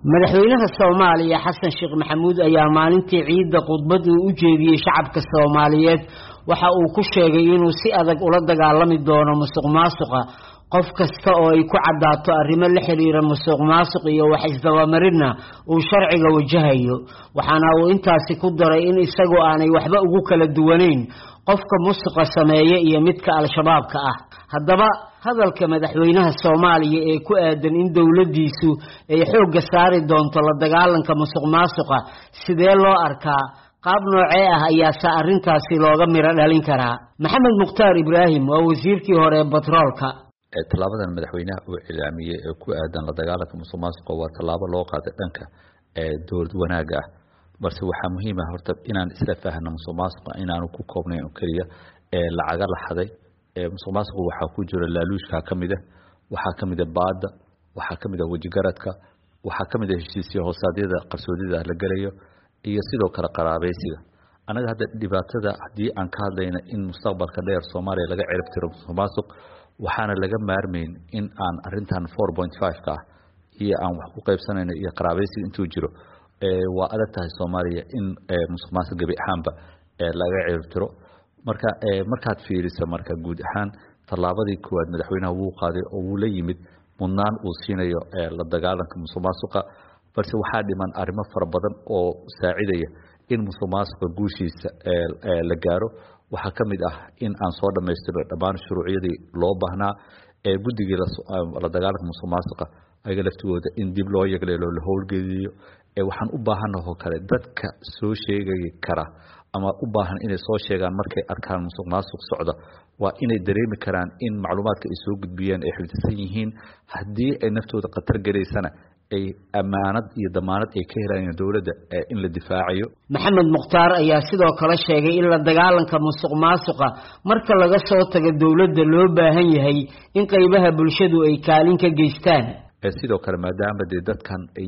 madaxweynaha Soomaaliya Xasan Sheekh Maxamuud ayaa maalintii ciidda khudbad u jeediyay shacabka Soomaaliyeed waxa uu ku sheegay inuu si adag ula dagaalami doono musuqmaasuqa qof kasta oo ay ku cadaato arrimo la xiriira musuqmaasuq iyo wax isdabamarinna uu sharciga wajahayo waxaana uu intaasi ku daray in isagu aanay waxba ugu kala duwaneyn qofka musuqa sameeyo iyo midka al-shabaabka ah haddaba hadalka madaxweynaha Soomaaliya ee ku aadan in dawladdiisu ay xoog saari doonto la dagaalanka musuqmaasuqa sidee loo arkaa qaab noocee ah ayaa arrintaasi looga miro dhalin karaa Maxamed Mukhtaar Ibraahim waa wasiirkii hore ee batroolka talaabadan madaxweynaha uu cilaamiyay ee ku aadan la dagaalanka musuqmaasuqa waa talaabo loo qaaday dhanka dowlad wanaaga ah balse waxa muhiim ah horta inaan isla fahanno musuqmaasuqa inaanu ku koobnayn oo kaliya lacaga la xaday musuqmaasuqa waxa ku jira laaluushka kamid ah waxa kamid ah baada waxa kamid ah wajigaradka waxa kamid ah heshiisyo hoosaadyada qarsoodida la galayo iyo sidoo kale qaraabaysiga anaga hadda dhibaatada hadii aan ka hadlayna in mustaqbalka dheer Soomaaliya laga cirib tiro musuqmaasuq waxaana laga maarmeyn in aan arintan 4.5 ka ah iyo aan wax ku qaybsanayno iyo qaraabaysiga intuu jiro waa adag tahay Soomaaliya in musuqmaasuq gabi ahaanba laga cirib tiro markaad fiiriso marka guud ahaan talaabadii koowaad madaxweynaha uu qaaday oo uu la yimid mudnaan uu siinayo la dagaalanka musuqmaasuqa balse waxaa dhiman arrimo fara badan oo saacidaya in musuqmaasuqa guushiisa la gaaro waxa kamid ah in aan soo dhameystiro dhammaan shuruuciyadii loo baahnaa guddiga la dagaalanka musuqmaasuqa ayaga laftigooda in dib loo yagleelo la howlgeliyo waxaan u baahanahay kale dadka soo sheegay kara ama u baahan inay soo sheegaan markay arkaan musuqmaasuq socda waa inay dareemi karaan in macluumaadka ay soo gudbiyeen ay xiltisan yihiin hadii ay naftooda qatar galeysana ay amaanad iyo damaanad ay ka helayaan dawladda in la difaaciyo Maxamed Mukhtaar ayaa sidoo kale sheegay in la dagaalanka musuqmaasuqa marka laga soo tago dawladda loo baahan yahay in qaybaha bulshadu ay kaalin ka geystaan sidoo kale maadaama dadkan ay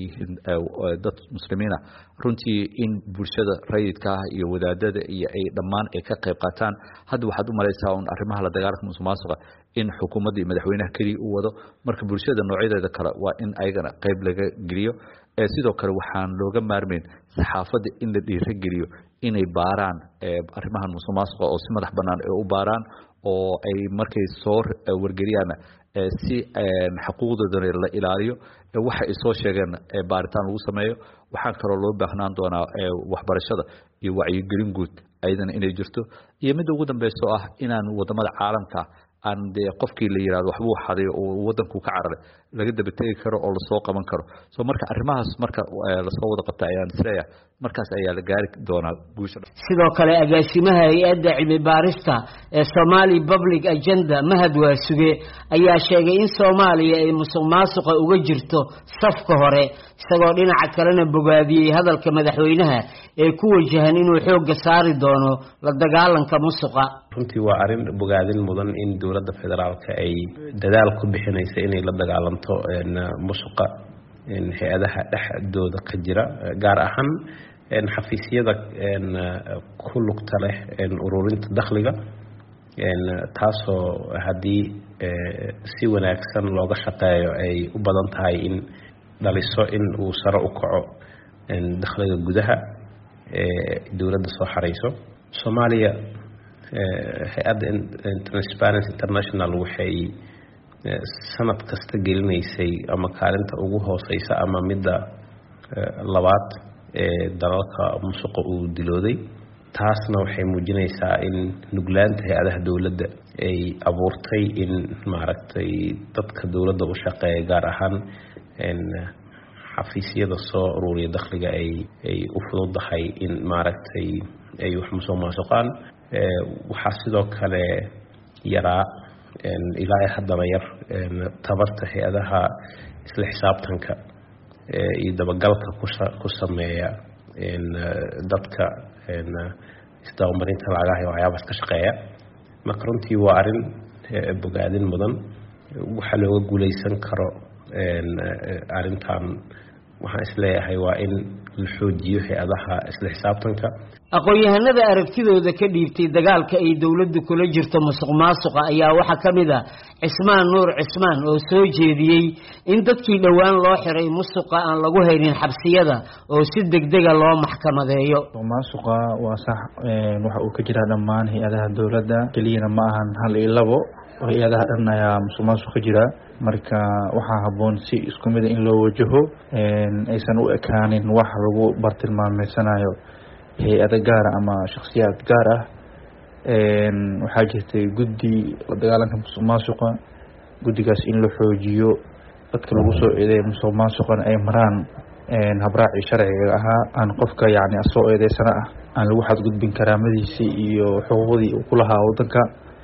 dad muslimiin ah runtii in bulshada rayidka ah iyo wadaadada iyo ay dhamaan ay ka qayb qaataan hadda waxaad u maleysaa in arrimaha la dagaalanka musuqmaasuqa in xukuumadda iyo madaxweynaha kaliya uu wado marka bulshada noocyadeeda kale waa in ayagana qayb laga geliyo sidoo kale waxaan looga maarmeyn saxaafadda in la dhiirigeliyo inay baaraan arrimahan musuqmaasuqa oo si madax bannaan ay u baaraan oo ay markay soo wargeliyaan si xuquuqdooda la ilaaliyo waxa ay soo sheegeen baaritaan lagu sameeyo waxaan kaloo loo baahnaan doonaa waxbarashada iyo wacyigelin guud ayadana inay jirto iyo mid ugu dambayso ah inaan wadamada caalamka aan qofkii la yiraahdo waxbuu xaday oo wadanku ka cararay laga daba tagi karo oo la soo qaban karo soo marka arrimahaas marka la soo wada qabtay ayaan isleeyahay markaas ayaa la gaari doonaa guusha sidoo kale agaasimaha hay'adda cilmi baarista ee Somali Public Agenda Mahad Waasuge ayaa sheegay in Soomaaliya ay musuqmaasuqa uga jirto safka hore isagoo dhinaca kalena bogaadiyay hadalka madaxweynaha ee ku wajahan inuu xoog saari doono la dagaalanka musuqa runtii waa arin bogaadin mudan in dawladda federaalka ay dadaal ku bixinayso inay la dagaalanto musuqa hay'adaha dhexdooda ka jira gaar ahaan xafiisyada ku lugta leh ururinta dakhliga taasoo hadii si wanaagsan looga shaqeeyo ay u badan tahay in dhaliso in uu sare u kaco dakhliga gudaha dawladda soo xareyso Soomaaliya hay'adda Transparency International waxay sanad kasta gelinaysay ama kaalinta ugu hooseysa ama midda labaad dalalka musuqa uu dilooday taasna waxay muujinaysaa in nuglaanta hay'adaha dawladda ay abuurtay in maaragtay dadka dawladda u shaqeeya gaar ahaan xafiisyada soo ururiya dakhliga ay u fududahay in maaragtay ay wax musuqmaasuqaan waxaa sidoo kale yaraa ilaa haddana yar tabarta hay'adaha isla xisaabtanka iyo dabagalka ku sameeya dadka isdabamarinta lacagaha iyo waxyaabahaas ka shaqeeya marka runtii waa arrin bogaadin mudan waxaa looga guuleysan karo arrintan waxaan isleeyahay waa in la xoojiyo hay-adaha isla xisaabtanka. aqoon-yahanada aragtidooda ka dhiibtay dagaalka ay dowladdu kula jirto musuqmaasuqa ayaa waxaa ka mid ah cismaan nuur cismaan oo soo jeediyey in dadkii dhowaan loo xiray musuqa aan lagu haynin xabsiyada oo si degdega loo maxkamadeeyo. musuqmaasuqa waa sax, waxa uu ka jiraa dhammaan hay-adaha dowladda, keliyana ma ahan hal iyo labo, hay-adaha dhan ayaa musuqmaasuq ka jira. marka waxaa habboon si isku mid in loo wajaho, aysan u ekaanin wax lagu bartilmaameysanayo hay-ada gaara ama shakhsiyaad gaar ah. waxaa jirtay guddi la dagaalanka musuqmaasuqa, guddigaas in la xoojiyo, dadka lagu soo eedeeya musuqmaasuqana ay maraan habraacii sharciga ahaa, aan qofka yacni soo eedeysana ah aan lagu xadgudbin karaamadiisii iyo xuquuqdii uu ku lahaa waddanka.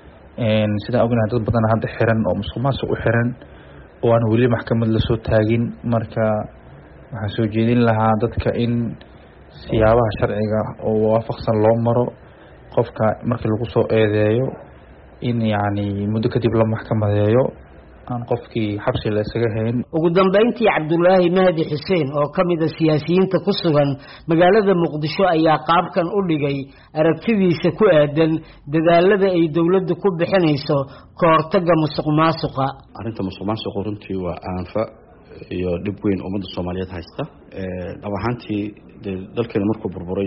sidaan ognahay dad badan hadda xiran oo musuqmaasuq u xiran oo aan weli maxkamad lasoo taagin. marka waxaan soo jeedin lahaa dadka in siyaabaha sharciga oo waafaqsan loo maro, qofka markii lagu soo eedeeyo in yacni muddo kadib la maxkamadeeyo, aan qofkii xabsi la isaga hayn. ugu dambeyntii cabdulaahi mahdi xuseen oo ka mid ah siyaasiyiinta ku sugan magaalada muqdisho ayaa qaabkan u dhigay aragtidiisa ku aadan dadaalada ay dowladdu ku bixinayso ka hortagga musuqmaasuqa. arrinta musuqmaasuqa runtii waa aanfa iyo dhib weyn ummadda Soomaaliyeed haysta. dhab ahaantii dalkeena markuu burburay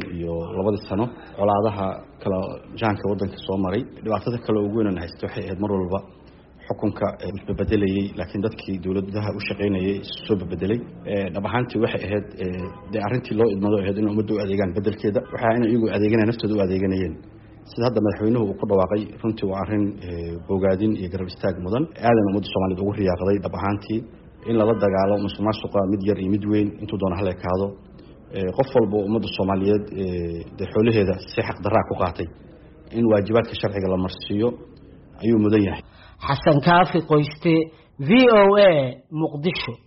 32 sano colaadaha kala jaanka waddanka soo maray, dhibaatada kale ugu weyn haysta waxay ahayd mar walba xukunka isbedelayay, laakiin dadkii dowladaha u shaqeynayay soo bedelay. dhab ahaantii waxay ahayd arrintii loo idmado ahayd in ummaddu u adeegaan bedelkeeda, waxa in iyagu adeeganayaan naftooda u adeeganayeen. sida hadda madaxweynuhu uu ku dhawaaqay runtii waa arrin bogaadin iyo garab istaag mudan. aadan ummadda Soomaaliyeed ugu riyaaqday dhab ahaantii in lala dagaalo musuqmaasuqa mid yar iyo mid weyn intuu doono hal ekaado. qof walba ummadda Soomaaliyeed xoolaheeda si xaq darro ku qaatay in waajibaadka sharciga la marsiiyo ayuu mudan yahay. xasan kaafi qoyste VOA Muqdisho.